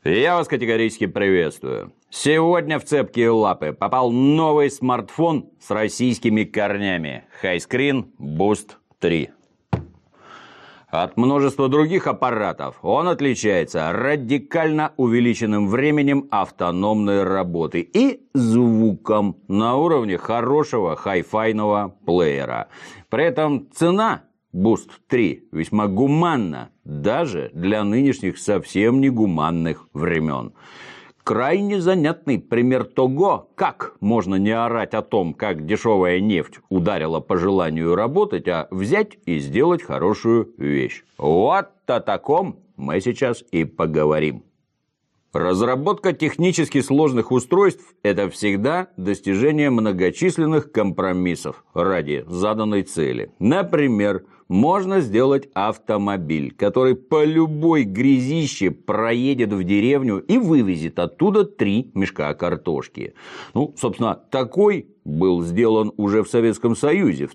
Я вас категорически приветствую. Сегодня в цепкие лапы попал новый смартфон с российскими корнями. Hiscreen Boost 3. От множества других аппаратов он отличается радикально увеличенным временем автономной работы и звуком на уровне хорошего хай-файного плеера. При этом цена Boost 3 весьма гуманна даже для нынешних совсем не гуманных времен. Крайне занятный пример того, как можно не орать о том, как дешевая нефть ударила по желанию работать, а взять и сделать хорошую вещь. Вот о таком мы сейчас и поговорим. Разработка технически сложных устройств – это всегда достижение многочисленных компромиссов ради заданной цели. Например, можно сделать автомобиль, который по любой грязище проедет в деревню и вывезет оттуда 3 мешка картошки. Собственно, такой был сделан уже в Советском Союзе в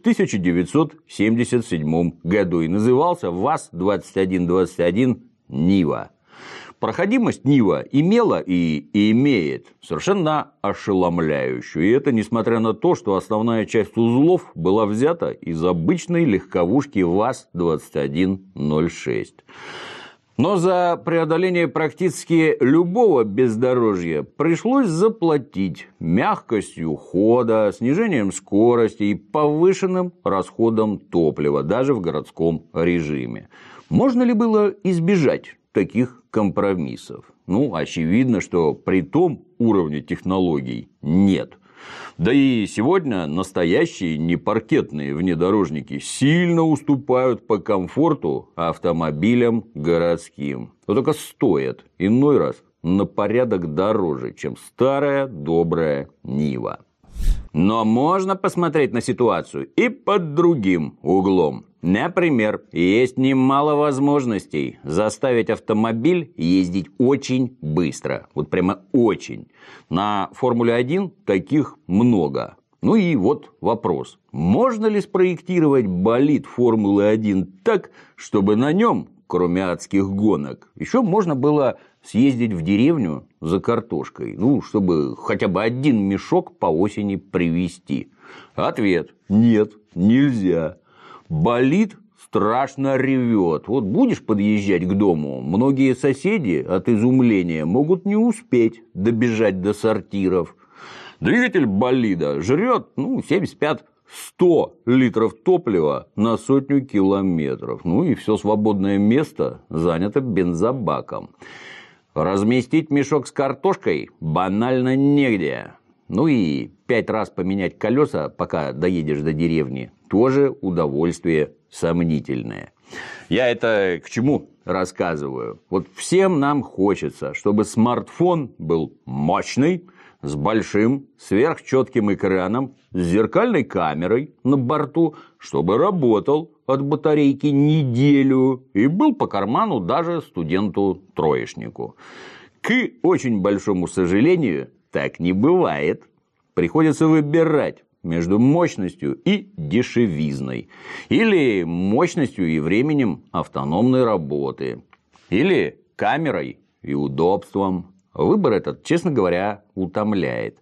1977 году и назывался ВАЗ-2121 «Нива». Проходимость Нива имела и имеет совершенно ошеломляющую. И это несмотря на то, что основная часть узлов была взята из обычной легковушки ВАЗ-2106. Но за преодоление практически любого бездорожья пришлось заплатить мягкостью хода, снижением скорости и повышенным расходом топлива, даже в городском режиме. Можно ли было избежать таких компромиссов? Очевидно, что при том уровне технологий нет. Да и сегодня настоящие непаркетные внедорожники сильно уступают по комфорту автомобилям городским. Но только стоят иной раз на порядок дороже, чем старая добрая Нива. Но можно посмотреть на ситуацию и под другим углом. Например, есть немало возможностей заставить автомобиль ездить очень быстро. Вот прямо очень. На Формуле-1 таких много. И вот вопрос. Можно ли спроектировать болид Формулы-1 так, чтобы на нем, кроме адских гонок, еще можно было съездить в деревню за картошкой? Чтобы хотя бы один мешок по осени привезти. Ответ – нет, нельзя. Болид страшно ревет. Вот будешь подъезжать к дому, многие соседи от изумления могут не успеть добежать до сортиров. Двигатель болида жрет 75-100 литров топлива на 100 километров. И все свободное место занято бензобаком. Разместить мешок с картошкой банально негде. И 5 раз поменять колеса, пока доедешь до деревни, тоже удовольствие сомнительное. Я это к чему рассказываю? Вот всем нам хочется, чтобы смартфон был мощный, с большим сверхчетким экраном, с зеркальной камерой на борту, чтобы работал от батарейки неделю и был по карману даже студенту-троечнику. К очень большому сожалению, так не бывает. Приходится выбирать между мощностью и дешевизной. Или мощностью и временем автономной работы. Или камерой и удобством. Выбор этот, честно говоря, утомляет.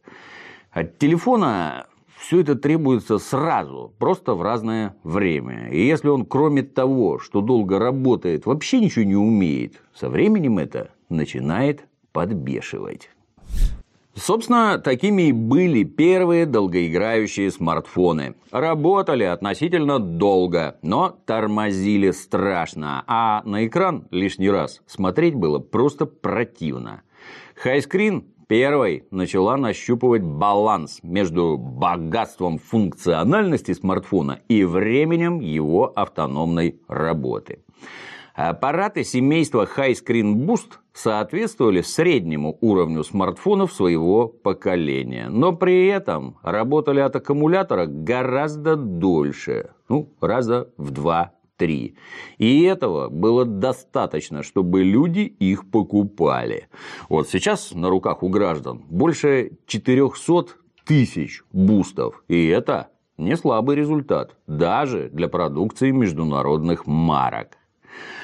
От телефона все это требуется сразу, просто в разное время. И если он, кроме того, что долго работает, вообще ничего не умеет, со временем это начинает подбешивать. Собственно, такими и были первые долгоиграющие смартфоны. Работали относительно долго, но тормозили страшно, а на экран лишний раз смотреть было просто противно. Hiscreen первой начала нащупывать баланс между богатством функциональности смартфона и временем его автономной работы. Аппараты семейства Hiscreen Boost соответствовали среднему уровню смартфонов своего поколения, но при этом работали от аккумулятора гораздо дольше, раза в 2-3. И этого было достаточно, чтобы люди их покупали. Вот сейчас на руках у граждан больше 400 тысяч бустов, и это не слабый результат, даже для продукции международных марок.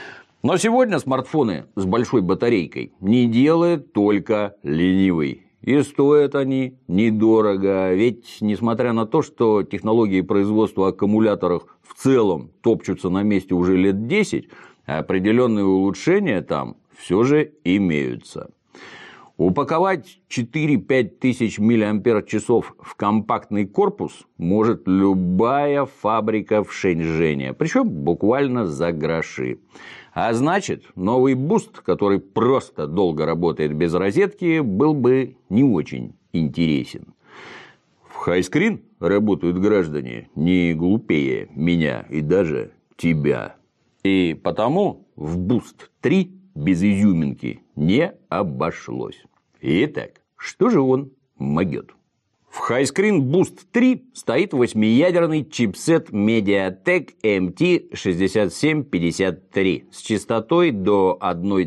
Но сегодня смартфоны с большой батарейкой не делает только ленивый. И стоят они недорого, ведь несмотря на то, что технологии производства аккумуляторов в целом топчутся на месте уже лет 10, определенные улучшения там все же имеются. Упаковать 4-5 тысяч мАч в компактный корпус может любая фабрика в Шэньчжэне, причем буквально за гроши. А значит, новый буст, который просто долго работает без розетки, был бы не очень интересен. В хайскрин работают граждане не глупее меня и даже тебя. И потому в буст 3 без изюминки не обошлось. Итак, что же он могет? В Highscreen Boost 3 стоит 8-ядерный чипсет MediaTek MT6753 с частотой до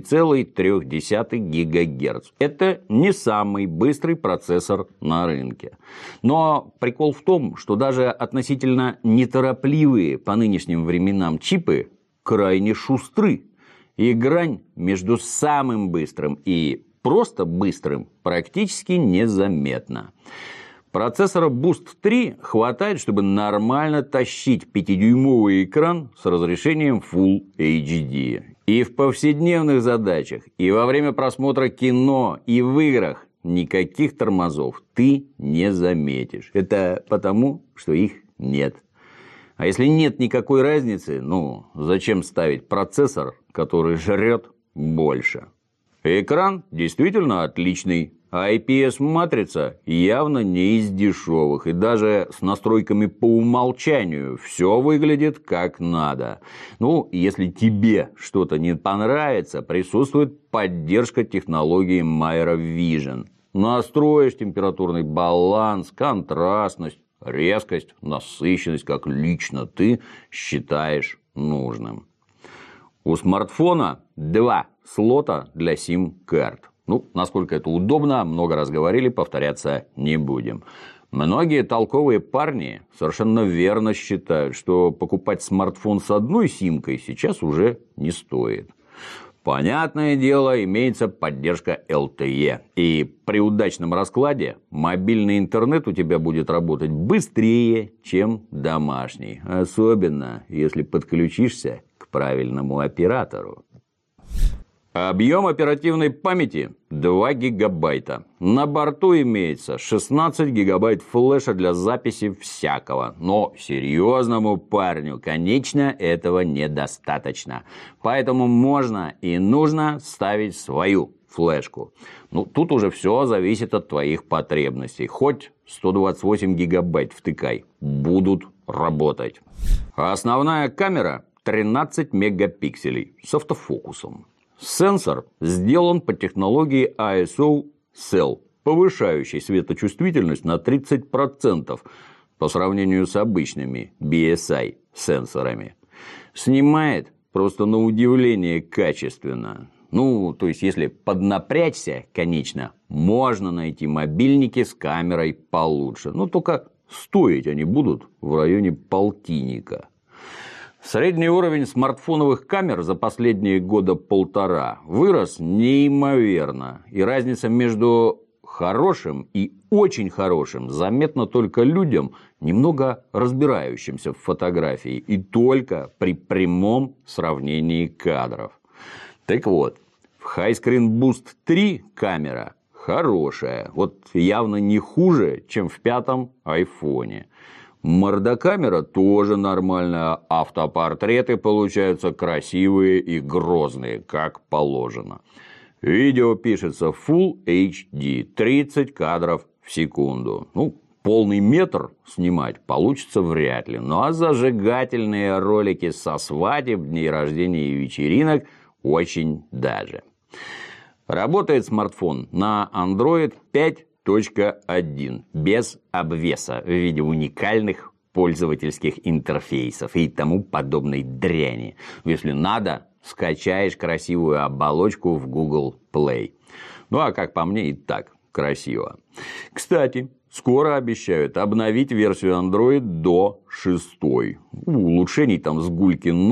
1,3 ГГц. Это не самый быстрый процессор на рынке. Но прикол в том, что даже относительно неторопливые по нынешним временам чипы крайне шустры. И грань между самым быстрым и просто быстрым практически незаметна. Процессора Boost 3 хватает, чтобы нормально тащить 5-дюймовый экран с разрешением Full HD. И в повседневных задачах, и во время просмотра кино, и в играх никаких тормозов ты не заметишь. Это потому, что их нет. А если нет никакой разницы, зачем ставить процессор, который жрет больше? Экран действительно отличный. IPS-матрица явно не из дешевых. И даже с настройками по умолчанию все выглядит как надо. Если тебе что-то не понравится, присутствует поддержка технологии Myra Vision. Настроишь температурный баланс, контрастность, резкость, насыщенность, как лично ты считаешь нужным. У смартфона 2 слота для сим-карт. Насколько это удобно, много раз говорили, повторяться не будем. Многие толковые парни совершенно верно считают, что покупать смартфон с одной симкой сейчас уже не стоит. Понятное дело, имеется поддержка LTE. И при удачном раскладе мобильный интернет у тебя будет работать быстрее, чем домашний. Особенно, если подключишься к правильному оператору. Объем оперативной памяти 2 гигабайта. На борту имеется 16 гигабайт флеша для записи всякого. Но серьезному парню, конечно, этого недостаточно. Поэтому можно и нужно ставить свою флешку. Тут уже все зависит от твоих потребностей. Хоть 128 гигабайт втыкай, будут работать. Основная камера 13 мегапикселей с автофокусом. Сенсор сделан по технологии ISO Cell, повышающей светочувствительность на 30% по сравнению с обычными BSI сенсорами. Снимает просто на удивление качественно. То есть, если поднапрячься, конечно, можно найти мобильники с камерой получше. Только стоить они будут в районе полтинника. Средний уровень смартфоновых камер за последние года полтора вырос неимоверно. И разница между хорошим и очень хорошим заметна только людям, немного разбирающимся в фотографии, и только при прямом сравнении кадров. Так вот, в Highscreen Boost 3 камера хорошая, явно не хуже, чем в 5-м айфоне. Мордокамера тоже нормальная, автопортреты получаются красивые и грозные, как положено. Видео пишется Full HD, 30 кадров в секунду. Полный метр снимать получится вряд ли. А зажигательные ролики со свадеб, дней рождения и вечеринок очень даже. Работает смартфон на Android 5.1 без обвеса в виде уникальных пользовательских интерфейсов и тому подобной дряни. Если надо, скачаешь красивую оболочку в Google Play. А как по мне, и так красиво. Кстати, скоро обещают обновить версию Android до 6. Улучшений там с гулькин нос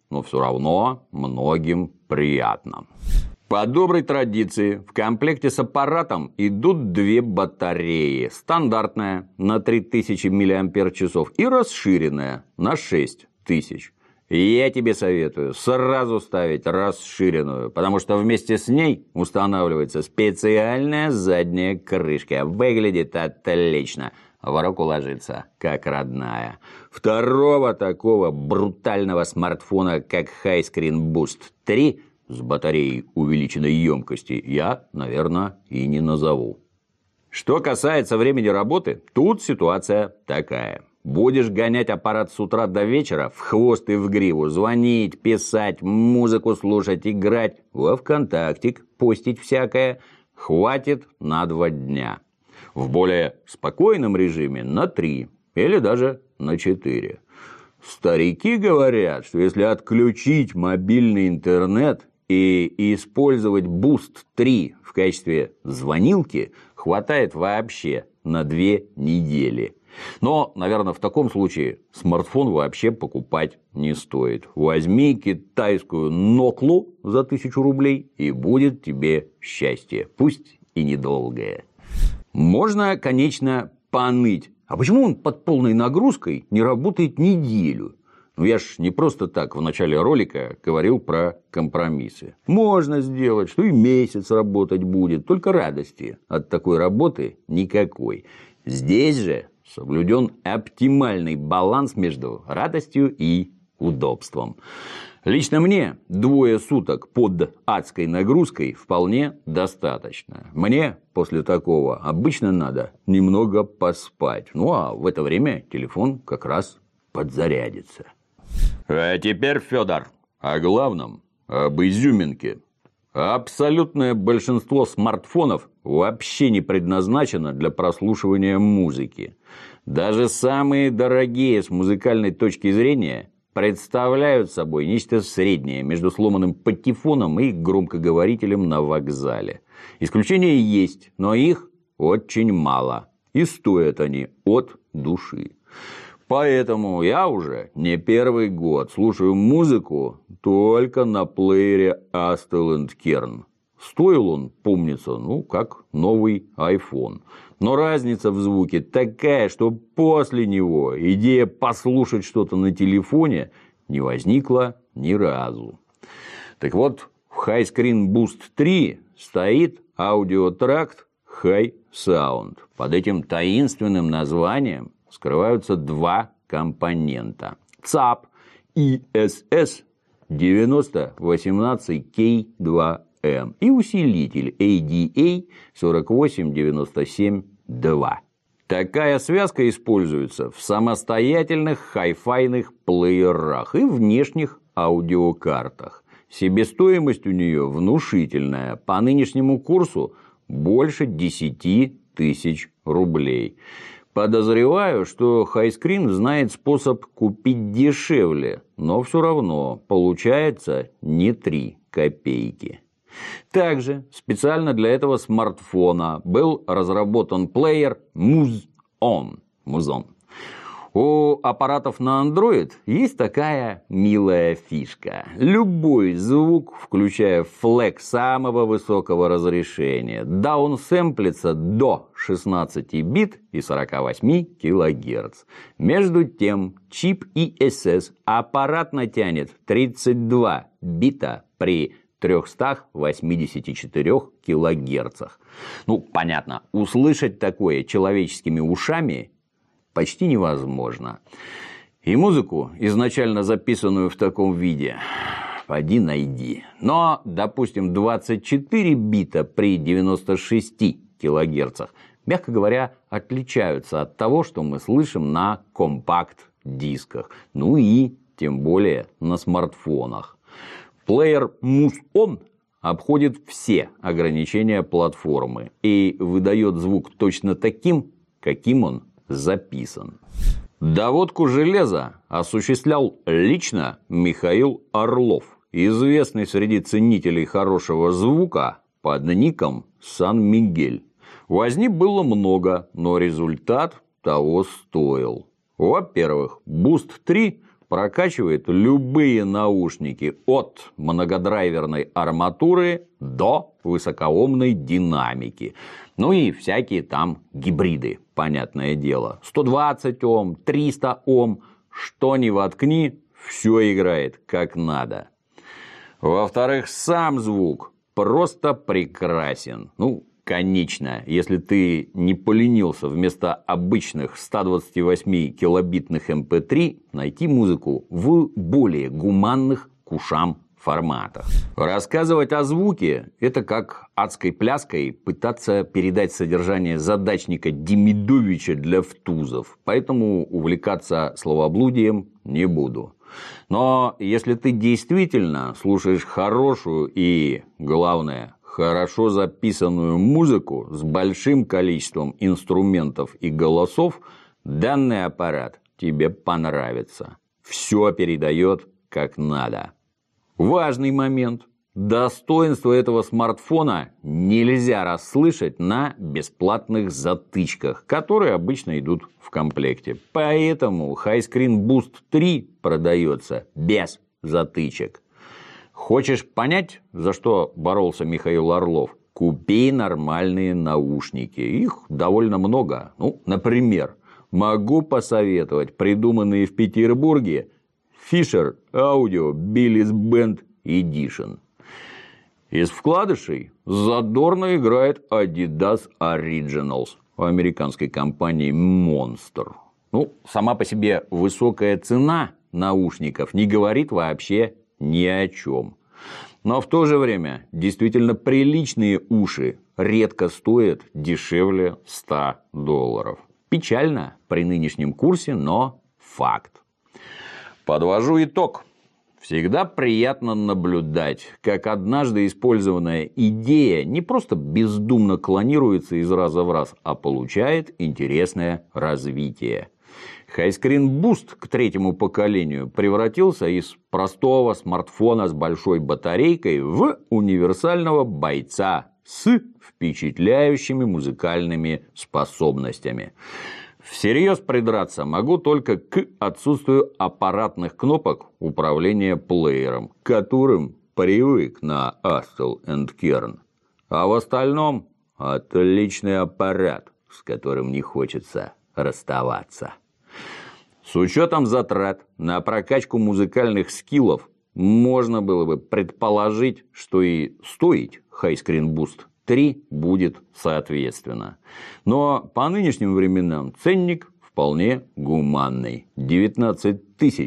но все равно многим приятно. По доброй традиции в комплекте с аппаратом идут две батареи. Стандартная на 3000 мАч и расширенная на 6000. Я тебе советую сразу ставить расширенную, потому что вместе с ней устанавливается специальная задняя крышка. Выглядит отлично. В руку ложится, как родная. Второго такого брутального смартфона, как Hiscreen Boost 3, с батареей увеличенной емкости, я, наверное, и не назову. Что касается времени работы, тут ситуация такая. Будешь гонять аппарат с утра до вечера, в хвост и в гриву, звонить, писать, музыку слушать, играть, во ВКонтактик постить всякое, хватит на 2 дня. В более спокойном режиме на 3 или даже на 4. Старики говорят, что если отключить мобильный интернет и использовать Boost 3 в качестве звонилки, хватает вообще на 2 недели. Но, наверное, в таком случае смартфон вообще покупать не стоит. Возьми китайскую Nokia за 1000 рублей, и будет тебе счастье, пусть и недолгое. Можно, конечно, поныть. А почему он под полной нагрузкой не работает неделю? Ну, я ж не просто так в начале ролика говорил про компромиссы. Можно сделать, что и месяц работать будет, только радости от такой работы никакой. Здесь же соблюден оптимальный баланс между радостью и удобством. Лично мне 2 суток под адской нагрузкой вполне достаточно. Мне после такого обычно надо немного поспать. Ну, а в это время телефон как раз подзарядится. А теперь, Федор, о главном, об изюминке. Абсолютное большинство смартфонов вообще не предназначено для прослушивания музыки. Даже самые дорогие с музыкальной точки зрения представляют собой нечто среднее между сломанным патефоном и громкоговорителем на вокзале. Исключения есть, но их очень мало. И стоят они от души. Поэтому я уже не первый год слушаю музыку только на плеере Astel & Kern. Стоил он, помнится, как новый iPhone. Но разница в звуке такая, что после него идея послушать что-то на телефоне не возникла ни разу. Так вот, в Hiscreen Boost 3 стоит аудиотракт Hi Sound. Под этим таинственным названием скрываются 2 компонента. ЦАП ISS 9018K2M и усилитель ADA 48972. Такая связка используется в самостоятельных хай-файных плеерах и внешних аудиокартах. Себестоимость у нее внушительная. По нынешнему курсу больше 10 тысяч рублей. Подозреваю, что Hiscreen знает способ купить дешевле, но все равно получается не 3 копейки. Также специально для этого смартфона был разработан плеер Muzon. У аппаратов на Android есть такая милая фишка. Любой звук, включая флэг самого высокого разрешения, даунсэмплится до 16 бит и 48 кГц. Между тем, чип ISS аппаратно тянет 32 бита при 384 килогерцах. Понятно, услышать такое человеческими ушами почти невозможно. И музыку, изначально записанную в таком виде, поди найди. Но, допустим, 24 бита при 96 килогерцах, мягко говоря, отличаются от того, что мы слышим на компакт-дисках. И тем более на смартфонах. Плеер Muzon обходит все ограничения платформы и выдает звук точно таким, каким он записан. Доводку железа осуществлял лично Михаил Орлов, известный среди ценителей хорошего звука под ником Сан-Мигель. Возни было много, но результат того стоил. Во-первых, Boost 3 прокачивает любые наушники от многодрайверной арматуры до высокоомной динамики. Ну и всякие там гибриды, понятное дело. 120 Ом, 300 Ом, что ни воткни, все играет как надо. Во-вторых, сам звук просто прекрасен. Ну, конечно, если ты не поленился вместо обычных 128 килобитных MP3 найти музыку в более гуманных к ушам форматах. Рассказывать о звуке – это как адской пляской пытаться передать содержание задачника Демидовича для втузов. Поэтому увлекаться словоблудием не буду. Но если ты действительно слушаешь хорошую и, главное, хорошо записанную музыку с большим количеством инструментов и голосов, данный аппарат тебе понравится. Все передает как надо. Важный момент. Достоинство этого смартфона нельзя расслышать на бесплатных затычках, которые обычно идут в комплекте. Поэтому HiScreen Boost 3 продается без затычек. Хочешь понять, за что боролся Михаил Орлов? Купи нормальные наушники. Их довольно много. Ну, например, могу посоветовать придуманные в Петербурге Fisher Audio Billis Band Edition. Из вкладышей задорно играет Adidas Originals американской компании Monster. Ну, сама по себе высокая цена наушников не говорит вообще ни о чем. Но в то же время действительно приличные уши редко стоят дешевле $100. Печально при нынешнем курсе, но факт. Подвожу итог. Всегда приятно наблюдать, как однажды использованная идея не просто бездумно клонируется из раза в раз, а получает интересное развитие. HiScreen Boost к третьему поколению превратился из простого смартфона с большой батарейкой в универсального бойца с впечатляющими музыкальными способностями. Всерьез придраться могу только к отсутствию аппаратных кнопок управления плеером, к которым привык на Astel and Kern. А в остальном отличный аппарат, с которым не хочется расставаться. С учетом затрат на прокачку музыкальных скиллов можно было бы предположить, что и стоить HiScreen Boost 3 будет соответственно. Но по нынешним временам ценник вполне гуманный. 19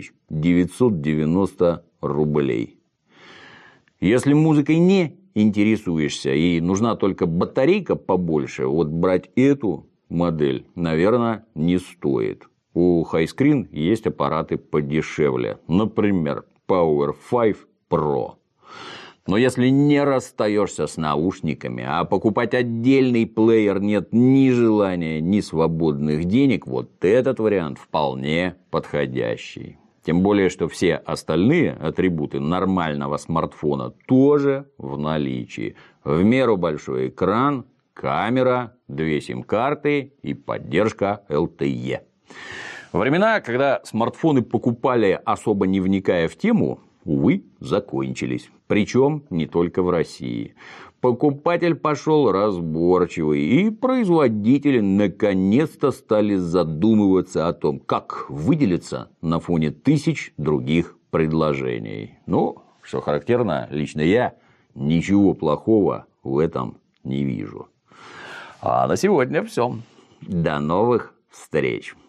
990 рублей. Если музыкой не интересуешься и нужна только батарейка побольше, вот брать эту модель, наверное, не стоит. У HiScreen есть аппараты подешевле. Например, Power 5 Pro. Но если не расстаешься с наушниками, а покупать отдельный плеер нет ни желания, ни свободных денег, вот этот вариант вполне подходящий. Тем более, что все остальные атрибуты нормального смартфона тоже в наличии. В меру большой экран, камера, 2 сим-карты и поддержка LTE. Времена, когда смартфоны покупали, особо не вникая в тему, увы, закончились. Причем не только в России. Покупатель пошел разборчивый, и производители наконец-то стали задумываться о том, как выделиться на фоне тысяч других предложений. Ну, что характерно, лично я ничего плохого в этом не вижу. А на сегодня все. До новых встреч.